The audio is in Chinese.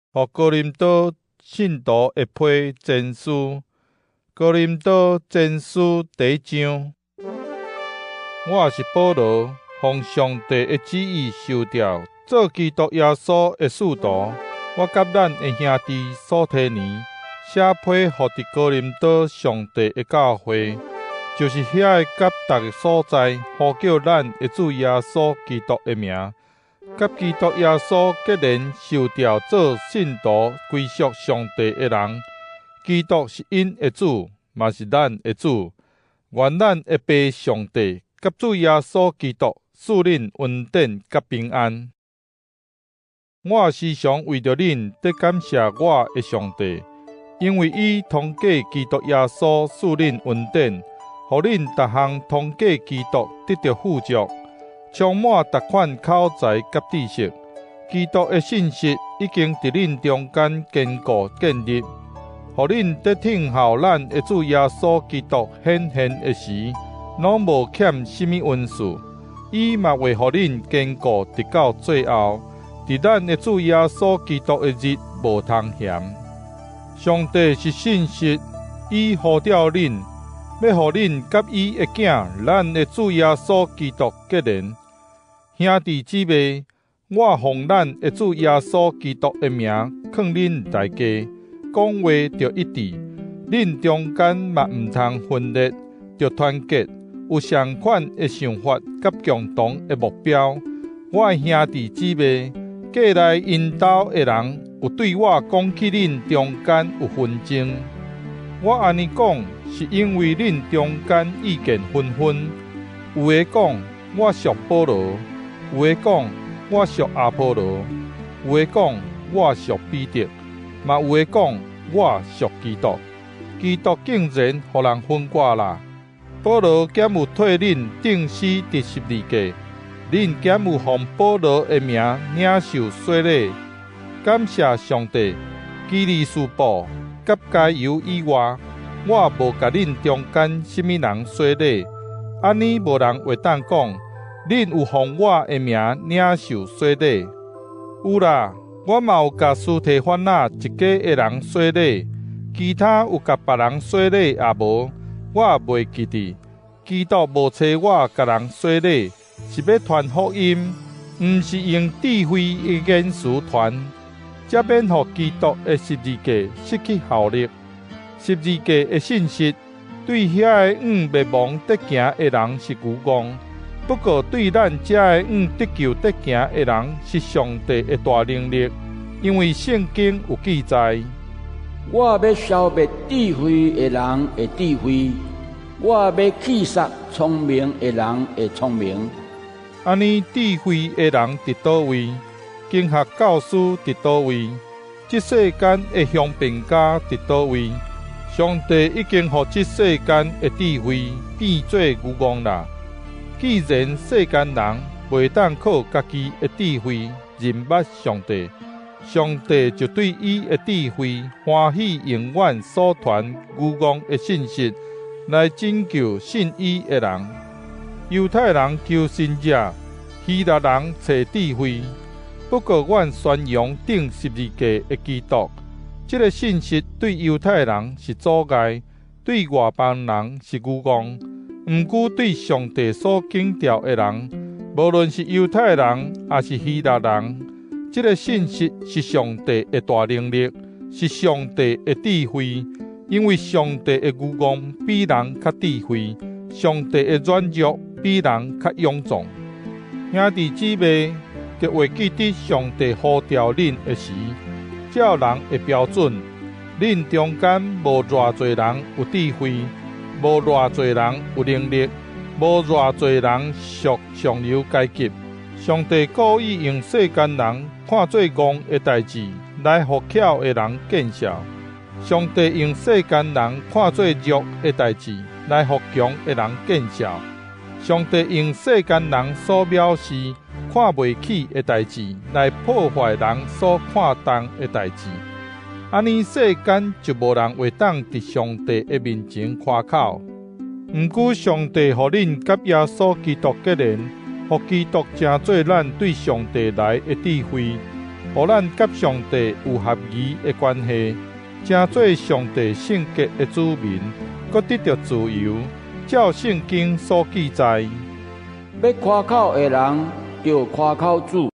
互哥林多信徒的批前书，哥林多前书第一章。我是保罗，奉上帝的旨意受调，做基督耶稣的使徒。我甲咱的兄弟所提尼写批予伫哥林多上帝的教会，就是遐个甲逐个所在呼叫咱的主耶稣基督的名。甲基督耶稣结连受调做信徒归属上帝的人，基督是因的主，嘛是咱的主。愿咱的父上帝甲主耶稣基督赐恁恩典甲平安。我时常为着恁得感谢我的上帝，因为伊通过基督耶稣赐恁恩典，互恁逐项通过基督得到富足。充满逐款口才甲知识，基督的信息已经伫恁中间坚固建立，互恁在听候咱的主耶稣基督显现的时，拢无欠什么恩赐。伊嘛会互恁坚固直到最后，伫咱的主耶稣基督的日无通嫌。上帝是信实，伊呼召恁，要互恁甲伊的囝，咱的主耶稣基督结连。兄弟姊妹，我奉咱的主耶稣基督的名，劝恁大家讲话着一致，恁中间嘛毋通分裂，着团结，有相款的想法甲共同的目标。我的兄弟姊妹，过来因兜的人有对我讲起恁中间有纷争，我安尼讲是因为恁中间意见纷纷，有的讲我属保罗，有的讲我属阿波罗，有的讲我属彼得，嘛有的讲我属基督。基督竟然互人分割啦！保罗减有替恁钉死伫十字架，恁减有奉保罗的名领受洗礼。感谢上帝，基利斯布甲加油以外，我无甲恁中间什么人洗礼，安尼无人会当讲恁有奉我的名领受洗礼。有啦，我嘛有甲斯提反那一家的人洗礼，其他有甲别人洗礼也无，我也袂记得。基督无找我甲人洗礼，是要传福音，毋是用智慧的言辞传，才免互基督的十字架失去效力。十字架的信息对遐个灭亡得行的人是愚妄，不过对咱遮个得救得行的人是上帝的大能力，因为圣经有记载： 我要消灭智慧的人的智慧，我要击杀聪明的人的聪明。 安尼，智慧的人伫倒位？经学教师伫倒位？这世间的雄辩家伫倒位？上帝已经互这世间的智慧变做愚妄啦。既然世间人袂当靠家己的智慧认捌上帝，上帝就对伊的智慧欢喜永远所传愚妄的信息，来拯救信伊的人。犹太人求神者，希腊人找智慧。不过，阮宣扬钉十字架的基督，这个信息对犹太人是阻碍，对外邦人是愚妄。毋过对上帝所敬重的人，无论是犹太人还是希腊人，这个信息是上帝的大能力，是上帝的智慧。因为上帝的愚妄比人较智慧，上帝的软弱比人较勇壮。兄弟姊妹，就会记得上帝呼召恁的时，照人的标准，恁中间无偌侪人有智慧，无偌侪人有能力，无偌侪人属上流阶级。上帝故意用世间人看做戆的代志，来互巧的人见笑；上帝用世间人看做弱的代志，来互强的人见笑；上帝用世间人所藐视、看袂起的代志，来破坏人所看重的代志。安尼世间就无人会当伫上帝的面前夸口。毋过上帝互恁甲耶稣基督结连，互基督成做咱对上帝来的智慧，互互咱甲上帝有合宜的关系，成做上帝圣洁的子民，搁得到自由。照圣经所记载， 要夸口的人，就夸口主。